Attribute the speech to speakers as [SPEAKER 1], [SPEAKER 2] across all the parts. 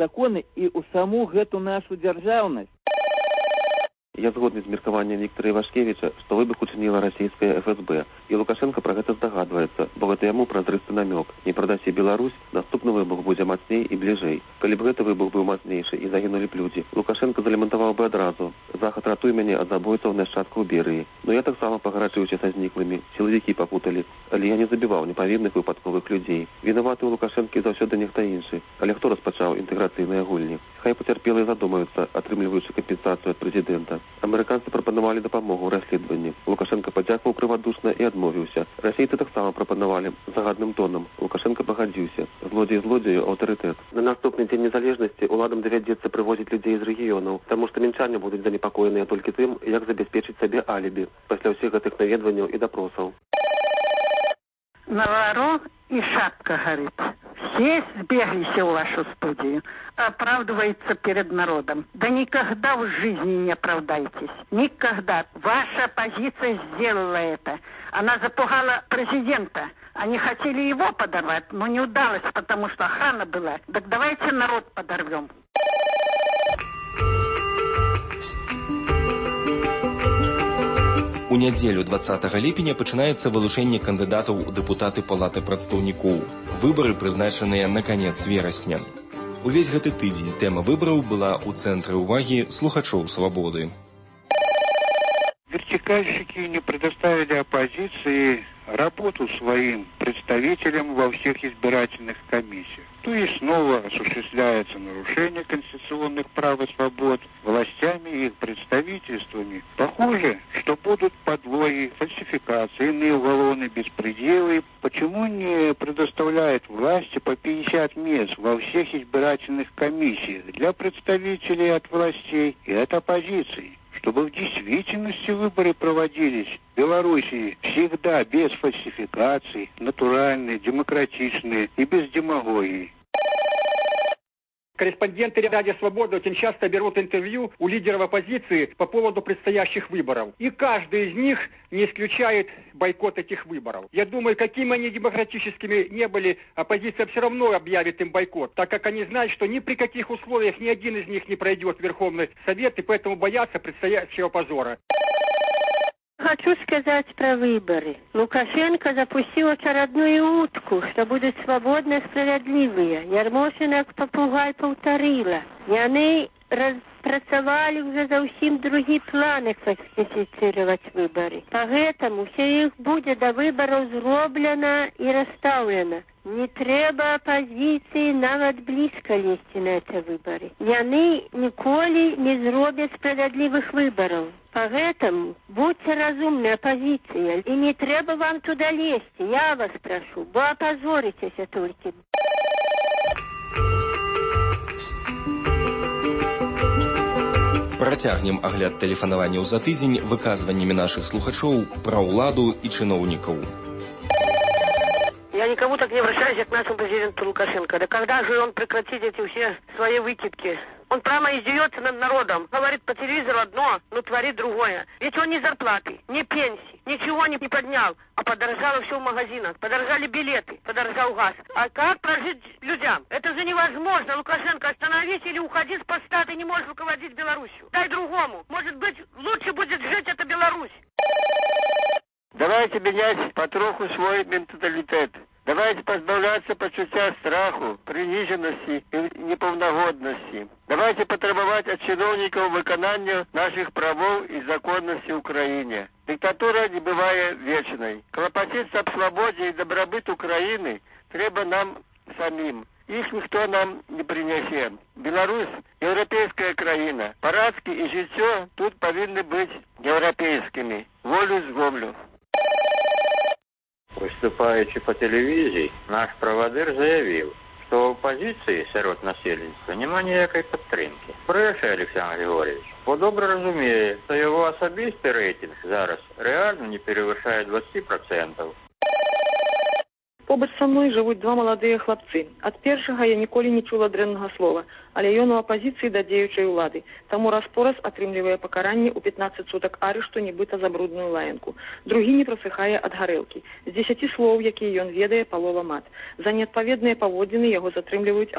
[SPEAKER 1] законы і ў саму гэту нашу дзяржаўнасць.
[SPEAKER 2] Я згодны з меркаваннем Віктора Івашкевіча, што выбух учыніла расійская ФСБ. І Лукашенко пра гэта здагадваецца, бо гэта яму празрысты намёк. Не прадасі Беларусь, наступны выбух будзе мацней і бліжэй. Калі б гэты выбух быў мацнейшы і загінулі б людзі, Лукашенко залемантаваў бы адразу: Захад, ратуй мяне ад забойцаў нашчадкаў Берыі. Но я таксама пагарачыўся са зніклымі, сілавікі папуталі. Але я не забіваў непавінных выпадковых людзей. Вінаваты ў Лукашэнкі заўсёды нехта іншы. Але хто распачаў інтэграцыйныя гульні? Хай пацярпелыя задумаюцца, атрымліваючы кампенсацыю ад прэзідэнта. Амерыканцы прапанавалі дапамогу ў расследаванні. Лукашенко падзякаваў прыватдушна і адмовіўся. Расейцы таксама прапанавалі загадным тонам. Лукашенко пагадзіўся. Злодзей злодзею аўтарытэт. На наступны дзень незалежнасці уладам давядзецца прывозіць людзей з рэгіёнаў, таму што мінчане будуць занепакоеныя толькі тым, як забяспечыць сабе алібі пасля ўсіх гэтых наведванняў і допросаў.
[SPEAKER 3] Наворот и шапка горит. Все сбеглись в вашу студию. Оправдывается перед народом. Да никогда в жизни не оправдайтесь. Никогда. Ваша оппозиция сделала это. Она запугала президента. Они хотели его подорвать, но не удалось, потому что охрана была. Так давайте народ подорвем.
[SPEAKER 4] У нядзелю 20 ліпеня пачынаецца вылучэнне кандыдатаў у дэпутаты палаты прадстаўнікоў. Выбары прызначаныя на канец верасня. Увесь гэты тыдзень тэма выбараў была ў цэнтры ўвагі слухачоў «Свабоды».
[SPEAKER 5] Вертикальщики не предоставили оппозиции работу своим представителям во всех избирательных комиссиях. То есть снова осуществляется нарушение конституционных прав и свобод властями и их представительствами. Похоже, что будут подлоги, фальсификации, иные уголовные беспределы. Почему не предоставляют власти по 50 мест во всех избирательных комиссиях для представителей от властей и от оппозиции? Чтобы в действительности выборы проводились в Белоруссии всегда без фальсификаций, натуральные, демократичные и без демагогии.
[SPEAKER 6] Корреспонденты Радио Свобода очень часто берут интервью у лидеров оппозиции по поводу предстоящих выборов. И каждый из них не исключает бойкот этих выборов. Я думаю, какими они демократическими не были, оппозиция все равно объявит им бойкот, так как они знают, что ни при каких условиях ни один из них не пройдет в Верховный Совет, и поэтому боятся предстоящего позора.
[SPEAKER 7] Хочу сказать про выборы. Лукашенко запустил очередную утку, что будут свободно справедливые. Ярмошина как попугай повторила. И они распрацовали уже совсем другие планы фальсифицировать выборы. Поэтому все их будет до выборов сделано и расставлено. Не треба оппозиции навіть близко лезть на эти выборы. И они николи не сделают справедливых выборов. Поэтому будьте разумны, оппозиция, и не треба вам туда лезть. Я вас прошу, бо опозоритесь только.
[SPEAKER 4] Працягнем агляд тэлефанаванняў за тыдзень выказваннямі нашых слухачоў пра ўладу і чыноўнікаў.
[SPEAKER 8] Я никому так не обращаюсь, как к нашему президенту Лукашенко. Да когда же он прекратит эти все свои выкидки? Он прямо издевается над народом. Говорит по телевизору одно, но творит другое. Ведь он ни зарплаты, ни пенсии, ничего не поднял. А подорожало все в магазинах. Подорожали билеты, подорожал газ. А как прожить людям? Это же невозможно. Лукашенко, остановись или уходи с поста. Ты не можешь руководить Беларусью. Дай другому. Может быть, лучше будет жить эта Беларусь.
[SPEAKER 9] Давайте менять потроху свой менталитет. Давайте позбавляться почуття страху, приниженности и неполногодности. Давайте потребовать от чиновников выполнения наших правов и законности в Украине. Диктатура не бывает вечной. Клопотиться об свободе и добробыт Украины треба нам самим. Их никто нам не принесет. Беларусь – европейская краина. Парадки и житье тут повинны быть европейскими. Волю з волю.
[SPEAKER 10] Выступаючи по телевізії, наш правадир заявив, що в опозиції серед населення немає ніякої підтримки. Бреше Олександр Григорьевич, бо добре розуміє, що його особистий рейтинг зараз реально не перевищає 20%.
[SPEAKER 11] Побач са мной жывуць два маладыя хлапцы. Ад першага я ніколі не чула дрэннага слова, але ён у апазіцыі да дзеючай улады. Таму раз-пораз атрымлівае пакаранне ў 15 сутак арышту нібыта за брудную лаянку. Другі не прасыхае ад гарэлкі. З 10 слоў, якія ён ведае, палова мат. За неадпаведныя паводзіны яго затрымліваюць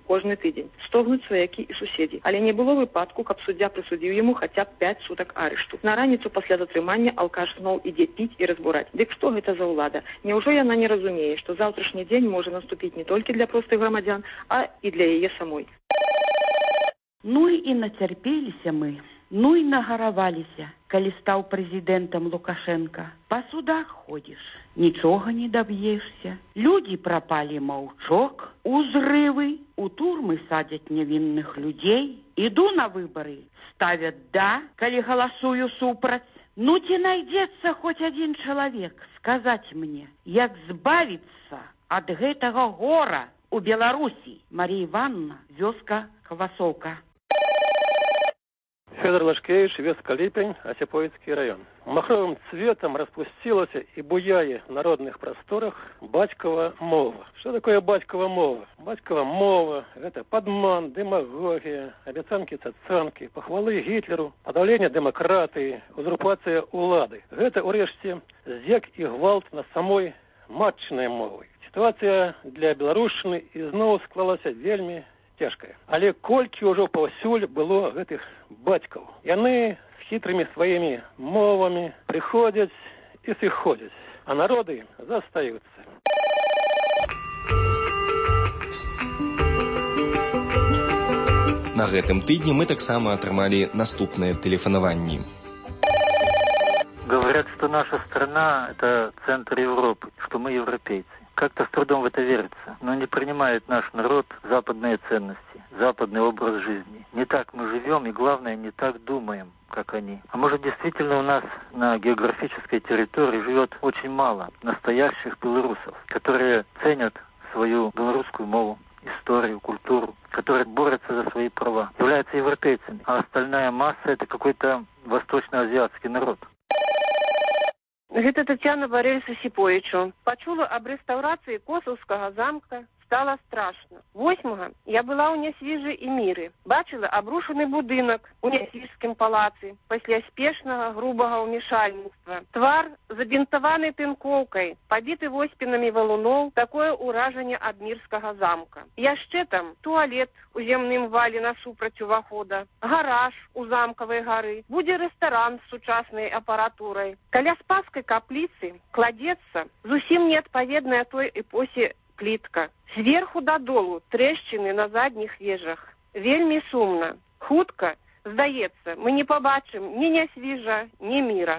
[SPEAKER 11] кожны тыдзень. Стогнуць сваякі і суседзі. Але не было выпадку, каб суддзя прысудзіў яму хаця б 5 сутак арышту. На раніцу пасля затрымання алкаш зноў ідзе піць і разбураць. Дык што гэта за ўлада? Няўжо яна не разумее, што заўтрашні дзень можа наступіць не толькі для простых грамадзян, а і для яе самой.
[SPEAKER 12] Ну і нацярпеліся мы, ну і нагараваліся, калі стаў прэзідэнтам Лукашенка. Па судах ходзіш, нічога не даб'ешся. Людзі прапалі маўчок, узрывы, у турмы садзяць нявінных людзей. Іду на выбары, ставят «да», калі галасую супраць. Ну ці найдзецца хоць адзін чалавек сказаць мне, як збавіцца ад гэтага гора у Беларусі. Марія Івановна, вёска Квасоўка.
[SPEAKER 13] Федор Лашкевич, Веска-Липень, Осипоицкий район. Махровым цветом распустилась и буяе в народных просторах батькова мова. Что такое батькова мова? Батькова мова – это подман, демагогия, обяцанки-цацанки, похвалы Гитлеру, подавление демократии, узурпация улады. Это, урэшце, здзек и гвалт над самой матчынай мовой. Ситуация для беларушчыны ізноў склалася вельмі цяжкая. Але колькі ўжо паўсюль было гэтых бацькаў. Яны з хітрымі сваімі мовамі прыходзяць і сыходзяць, а народы застаюцца.
[SPEAKER 4] На гэтым тыдні мы таксама атрымалі наступныя тэлефанаванні.
[SPEAKER 14] Говорят, что наша страна – это центр Европы, что мы европейцы. Как-то с трудом в это верится, но не принимает наш народ западные ценности, западный образ жизни. Не так мы живем и, главное, не так думаем, как они. А может, действительно у нас на географической территории живет очень мало настоящих белорусов, которые ценят свою белорусскую мову, историю, культуру, которые борются за свои права, являются европейцами, а остальная масса – это какой-то восточно-азиатский народ.
[SPEAKER 8] Гэта Тетяна Борису Сиповичу. Почула об реставрации Косовского замка. Стало страшно. 8-го я была у Нясвіжы і Міры. Бачила обрушений будинок у Нясвіжскім палацы пасля спешнага грубага ўмешальніцтва. Твар забінтаваны тынкоўкай, пабіты воспінамі валуноў, такое ўражанне ад Мірскага замка. Яшчэ там туалет у земным вале насупраць увахода, гараж у замкавай гары, будзе рэстаран з сучаснай апаратурай. Каля Спасскай капліцы кладецца зусім неадпаведная той эпосе плітка. Сверху дадолу трэшчыны на задніх вежах. Вельмі сумна. Хутка, здаецца, мы не пабачым ні Нясвіжа, ні Міра.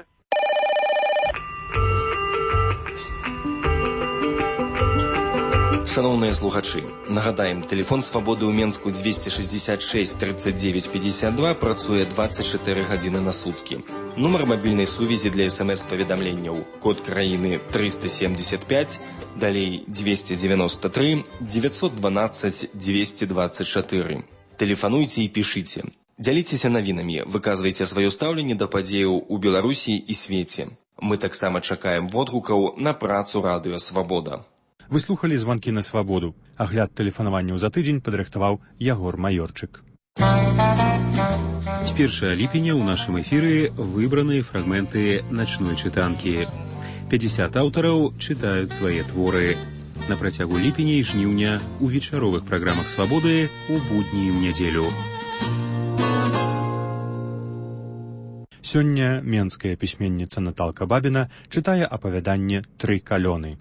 [SPEAKER 4] Шановныя слухачы, нагадаем, тэлефон свабоды ў Менску 266 39 52 працуе 24 гадзіны на суткі. Нумар мабільнай сувязі для СМС-паведамленняў. Код краіны 375, далей 293 912 224. Тэлефануйце і пішыце. Дзяліцеся навінамі, выказвайце сваё стаўленне да падзеяў у Беларусі і свеце. Мы таксама чакаем водгукаў на працу радыё «Свабода».
[SPEAKER 15] Вы слухалі званкі на свабоду. Агляд тэлефанаванняў за тыдзень падрыхтаваў Ягор Маёрчык.
[SPEAKER 16] З 1 ліпеня ў нашым эфіры выбраныя фрагменты начной чытанкі. 50 аўтараў чытаюць свае творы. На працягу ліпеня і жніўня у вечаровых праграмах «Свабоды» у будні і ў нядзелю.
[SPEAKER 15] Сёння менская пісьменніца Наталка Бабіна чытае апавяданне «Тры калёны».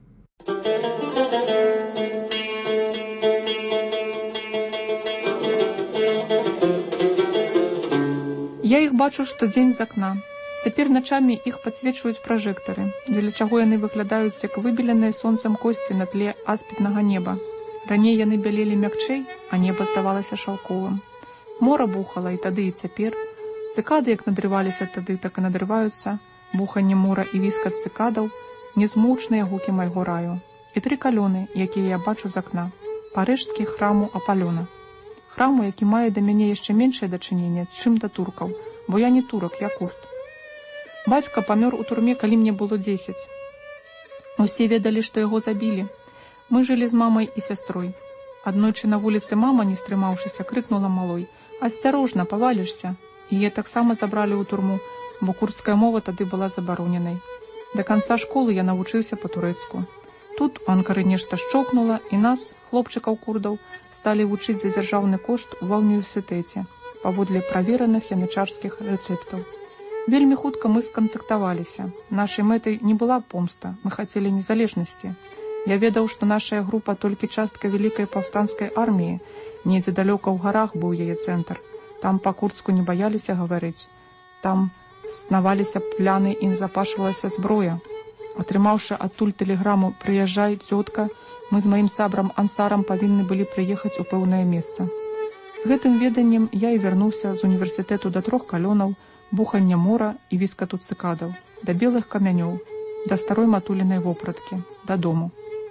[SPEAKER 17] Я іх бачу штодзень з акна. Цяпер начамі іх падсвечваюць пражэктары, дзеля чаго яны выглядаюць як выбеленыя сонцам косці на тле аспіднага неба. Раней яны бялелі мякчэй, а неба здавалася шаўковым. Мора бухала і тады, і цяпер. Цыкады як надрываліся тады, так і надрываюцца. Буханне мора і віскат цыкадаў – незмоўчныя гукі майго раю. І тры калёны, якія я бачу з акна. Парэшткі храму Апалёна. Храму, які мае да мяне яшчэ меншае дачыненне, чым да туркаў, бо я не турак, я курд. Бацька памёр у турме, калі мне было 10. Усе ведалі, што яго забілі. Мы жылі з мамай і сястрой. Аднойчы на вуліцы мама, не стрымаўшыся, крыкнула малой: «Асцярожна, павалішся!» Яе таксама забралі ў турму, бо курдская мова тады была забароненай. Да канца школы я навучыўся па-турэцку. Тут у Анкары нешта шчокнула, і нас, хлопчыкаў-курдаў, сталі вучыць за дзяржаўны кошт ва ўніверсітэце, паводле правераных янычарскіх рэцэптаў. Вельмі хутка мы скантактаваліся. Нашай мэтай не была помста, мы хацелі незалежнасці. Я ведаў, што нашая група толькі частка вялікай паўстанцкай арміі, недзе далёка ў гарах быў яе цэнтр. Там па-курдску не баяліся гаварыць. Там снаваліся пляны і запашвалася зброя. Атрымаўшы адтуль тэлеграму «Прыязджай, цётка», мы з маім сабрам Ансарам павінны былі прыехаць у пэўнае месца. З гэтым веданнем я і вярнуўся з універсітэту да 3 калёнаў, бухання мора і віскату цыкадаў, да белых камянёў, да старой матулінай вопраткі, дадому.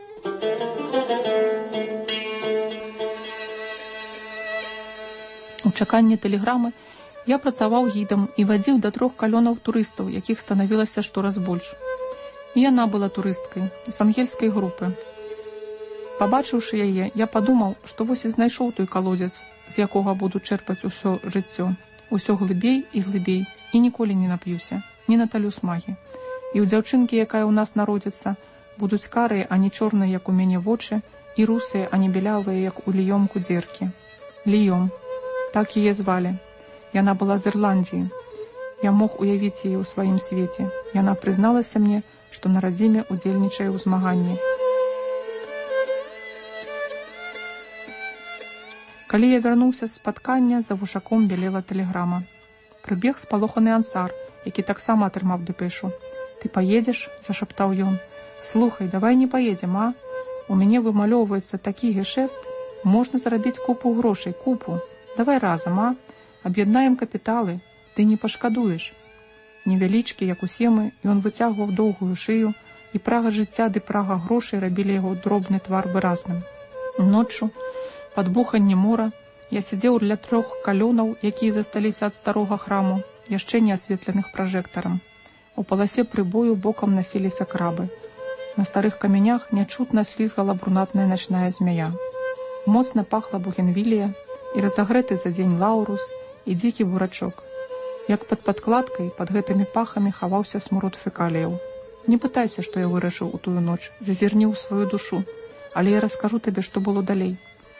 [SPEAKER 17] У чаканні тэлеграмы я працаваў гідам і вадзіў да 3 калёнаў турыстаў, якіх станавілася штораз больш. І яна была турысткай з ангельскай групы. Пабачыўшы яе, я падумаў, што вось і знайшоў той калодзец, з якога буду чэрпаць усё жыццё. Усё глыбей і глыбей, і ніколі не нап'юся, не наталю смагі. І ў дзяўчынкі, якая ў нас народзіцца, будуць карыя, а не чорныя, як у мяне вочы, і русыя, а не белявыя, як у Ліём кудзеркі. Ліём. Так яе звалі. Яна была з Ірландіі. Я мог уявіць яе ў сваім свеце. Яна прызналася мне, што на радзіме удзельнічае ў змаганні. Калі я вярнуўся з спаткання, за вушаком белела тэлеграма. Прыбег спалоханы Ансар, які таксама атрымаў дэпэшу. «Ты паедзеш?» – зашаптаў ён. «Слухай, давай не паедзем, а? У мяне вымалёўваецца такі гешэфт. Можна зарабіць купу грошай, купу. Давай разам, а? Аб'яднаем капіталы. Ты не пашкадуеш». Невялічкі, як усе мы, ён выцягваў доўгую шыю, і прага жыцця ды прага грошай рабілі яго дробны твар выразным. Ноччу, пад буханне мора, я сидзеў ля 3 калёнаў, якія засталіся ад старога храму, яшчэ не асветленых пражэктарам. У паласе прыбою бокам насіліся крабы. На старых камянях нячутна слізгала брунатная начная змяя. Моцна пахла бугенвілія і разагрэты за дзень лаурус і дзікі бурачок. Як пад падкладкай, пад гэтымі пахамі хаваўся смурод фекаліяў. Не пытайся, што я вырашыў у тую ноч, зазірні ў сваю душу, але я раскажу табе, што было далей.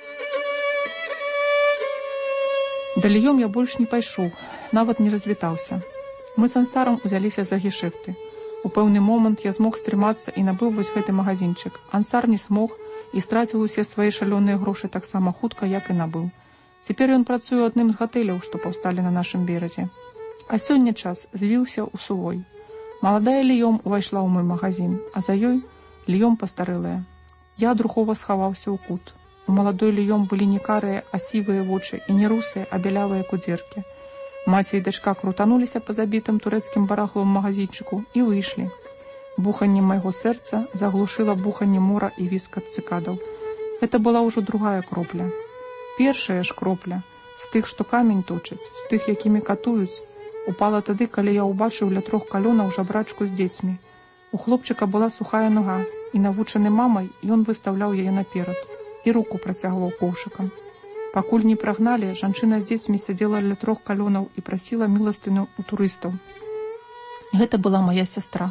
[SPEAKER 17] Далеём я больш не пайшоў, нават не развітаўся. Мы з Ансарам узяліся за гешэфты. У пэўны момант я змог стрымацца і набыў вось гэты магазинчык. Ансар не смог і страціў усе свае шалёныя грошы таксама хутка, як і набыў. Цяпер ён працуе ў адным з гатэляў, што паўсталі на нашым беразе. А сёння час звіўся ў сувой. Маладая Ліём увайшла ў мой магазин, а за ёй Ліём пастарэлая. Я друхова схаваўся ў кут. У маладой Ліём былі не карыя, а сівыя вочы, і не русыя, а бялявыя кудзеркі. Маці і дачка крутануліся па забітым турэцкім барахловым магазинчыку і выйшлі. Буханне майго сэрца заглушыла буханне мора і віскат цыкадаў. Гэта была ўжо другая кропля. Першая ж кропля, з тых, што камень точаць, з тых, якімі катуюць, упала тады, калі я ўбачыў ля 3 калёнаў жабрачку з дзецьмі. У хлопчыка была сухая нога, і навучаны мамай ён выстаўляў яе наперад і руку працягваў коўшыкам. Пакуль не прагналі, жанчына з дзецьмі сядзела ля 3 калёнаў і прасіла міластыню ў турыстаў. Гэта была моя сястра.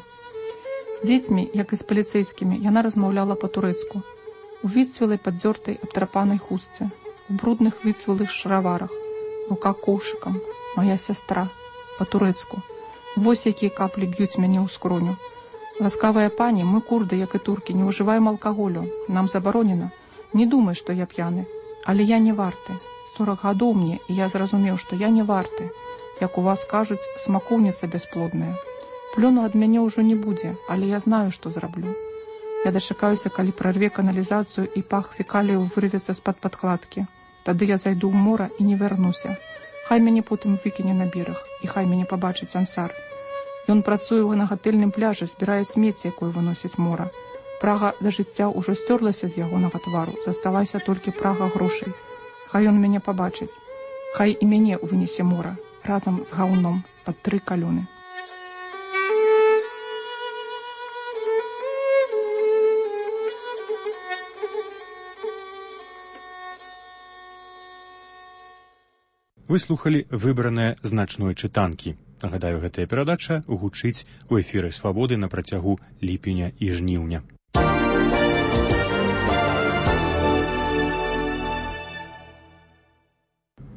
[SPEAKER 17] З дзецьмі, як і з паліцэйскімі, яна размаўляла па-турэцку. У выцвілай падзёртай абтрапанай хустцы, у брудных выцвілых шараварах, рука коўшыкам. Моя сястра. Па-турэцку. Вось якія каплі б'юць мяне ў скроню. Ласкавая пані, мы курды, як і туркі, не ўжываем алкаголю. Нам забаронена. Не думай, што я п'яны. Але я не варты. 40 гадоў мне, і я зразумеў, што я не варты. Як у вас кажуць, смакоўніца бясплодная. Плёну ад мяне ўжо не будзе, але я знаю, што зраблю. Я дачакаюся, калі прарве каналізацыю і пах фекалію вырвецца з-пад падкладкі. Тады я зайду ў мора і не вярнуся. Хай мяне потым выкіне на бераг, і хай мяне пабачыць Ансар. Ён працуе на гатэльным пляжы, збірае смецце, якое выносіць мора. Прага да жыцця ўжо сцёрлася з ягонага твару, засталася толькі прага грошай. Хай ён мяне пабачыць. Хай і мяне вынесе мора, разам з гаўном пад 3 калёны.
[SPEAKER 15] Вы слухалі выбраныя з начной чытанкі. Нагадаю, гэтая перадача гучыць у эфіры «Свабоды» на працягу ліпеня і жніўня.